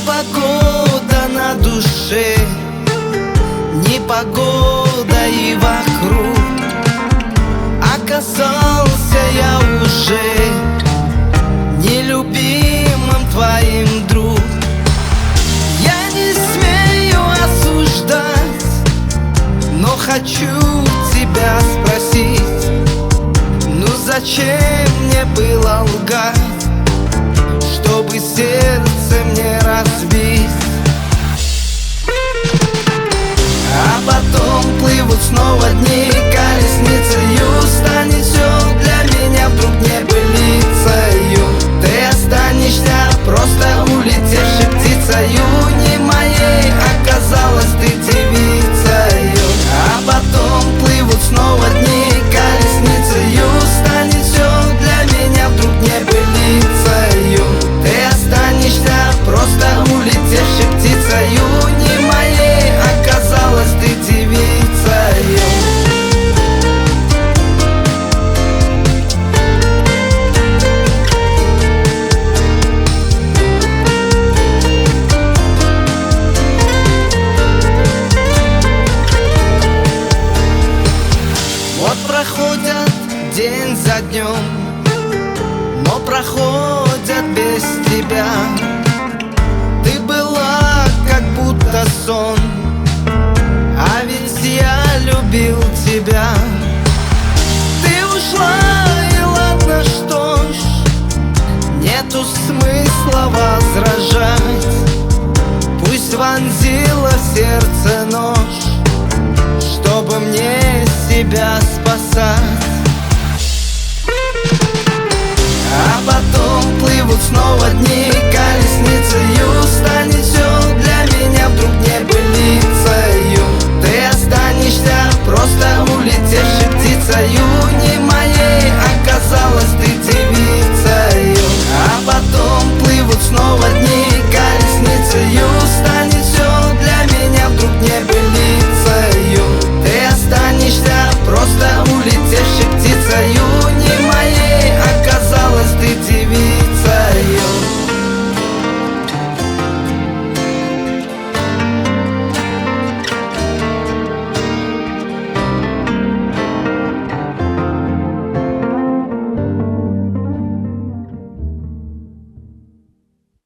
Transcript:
Непогода на душе, непогода и вокруг. Оказался я уже нелюбимым твоим друг. Я не смею осуждать, но хочу тебя спросить: ну зачем мне было лгать, чтобы сердце мне разбить? А потом плывут снова дни колесницею, станет все для меня вдруг небылицею. Ты останешься просто улетевшей птицею, не моей оказалась ты девицею. А потом плывут снова дни колесницею, станет все для меня вдруг небылицею. Ты останешься просто улетевшей птицею, не моей оказалась ты девицею. Вот проходят день за днем, но проходят без тебя. Ты была как будто сон, а ведь я любил тебя. Ты ушла, и ладно, что ж, нету смысла возражать. Пусть вонзила в сердце нож, чтобы мне себя спасать. А потом плывут снова дни колесницею, станет все для меня вдруг небылицею. Ты останешься просто улетевшей птицею, не моей оказалась ты девицею. А потом плывут снова дни